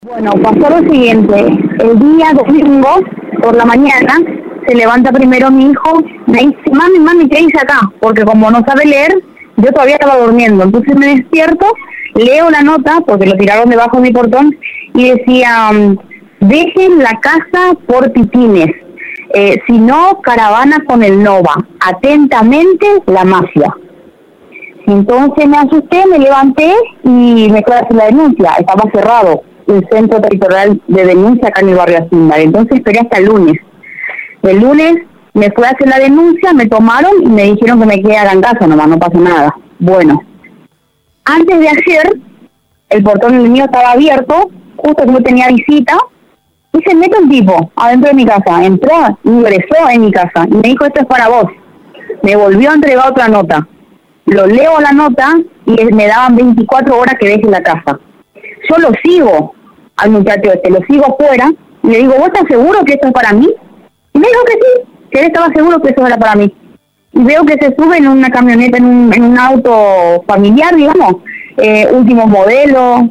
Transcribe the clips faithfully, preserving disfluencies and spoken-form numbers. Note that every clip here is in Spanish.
Bueno, pasó lo siguiente, el día domingo, por la mañana, se levanta primero mi hijo, me dice, mami, mami, ¿qué hice acá? Porque como no sabe leer, yo todavía estaba durmiendo, entonces me despierto, leo la nota, porque lo tiraron debajo de mi portón, y decía, dejen la casa por titines, eh, si no, caravana con el Nova, atentamente, la mafia. Entonces me asusté, me levanté y me fui a hacer la denuncia, estaba cerrado el centro territorial de denuncia acá en el barrio Acíndar, entonces esperé hasta el lunes. El lunes me fui a hacer la denuncia, me tomaron y me dijeron que me quedara en casa nomás, no pasó nada. Bueno, antes de ayer, el portón del mío estaba abierto, justo que no tenía visita, y se mete un tipo adentro de mi casa, entró, ingresó en mi casa, y me dijo, esto es para vos. Me volvió a entregar otra nota. Lo leo la nota y me daban veinticuatro horas que deje la casa. Yo lo sigo al muchacho este, lo sigo fuera, y le digo, ¿vos estás seguro que esto es para mí? Y me dijo que sí, que él estaba seguro que eso era para mí. Y veo que se sube en una camioneta, en un, en un auto familiar, digamos, eh, último modelo,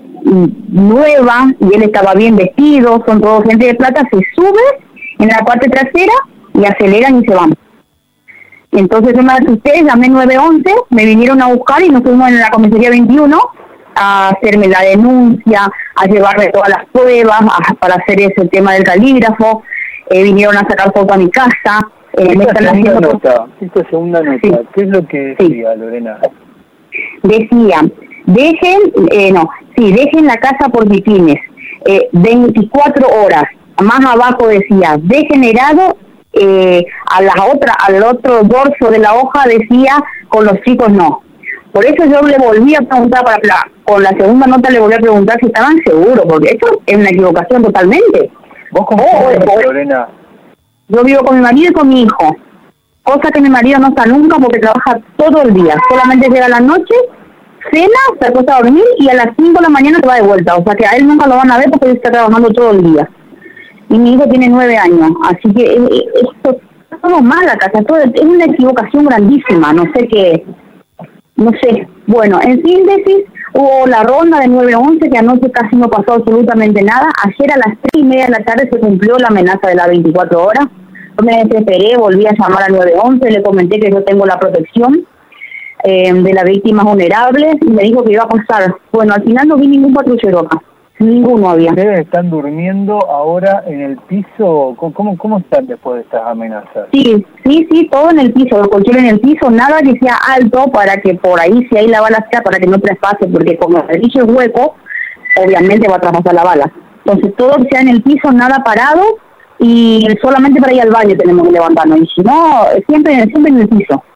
nueva, y él estaba bien vestido, son todos gente de plata, se sube en la parte trasera y aceleran y se van. Entonces yo me asusté, llamé nueve once, me vinieron a buscar y nos fuimos en la comisaría veintiuno a hacerme la denuncia, a llevarme todas las pruebas, a, para hacer ese tema del calígrafo, eh, vinieron a sacar foto a mi casa. Eh, esta, me están segunda haciendo... nota, esta segunda nota, sí. ¿Qué es lo que decía, sí. Lorena? Decía, dejen, eh, no, sí, dejen la casa por titines, eh, veinticuatro horas, más abajo decía, degenerado, eh, a la otra, al otro dorso de la hoja decía, con los chicos no. Por eso yo le volví a preguntar, para la, con la segunda nota le volví a preguntar si estaban seguros, porque esto es una equivocación totalmente. ¿Vos cómo oh, sabés, Lorena? Yo vivo con mi marido y con mi hijo, cosa que mi marido no está nunca porque trabaja todo el día, solamente llega a la noche, cena, se acuesta a dormir y a las cinco de la mañana se va de vuelta, o sea que a él nunca lo van a ver porque él está trabajando todo el día. Y mi hijo tiene nueve años, así que esto estamos mal acá, todo, es una equivocación grandísima, no sé qué... No sé, bueno, en síntesis, hubo la ronda de nueve once, que anoche casi no pasó absolutamente nada. Ayer a las tres y media de la tarde se cumplió la amenaza de las veinticuatro horas. Yo me desesperé, volví a llamar al nueve once, le comenté que yo tengo la protección eh, de las víctimas vulnerables y me dijo que iba a pasar. Bueno, al final no vi ningún patrullero acá, ninguno había. ¿Ustedes están durmiendo ahora en el piso? ¿Cómo, cómo están después de estas amenazas? Sí, sí, sí, todo en el piso, los colchones en el piso, nada que sea alto para que por ahí, si hay la bala sea, para que no traspase, porque como el piso es hueco, obviamente va a traspasar la bala. Entonces todo que sea en el piso, nada parado, y solamente para ir al baño tenemos que levantarnos, y si no, siempre, siempre en el piso.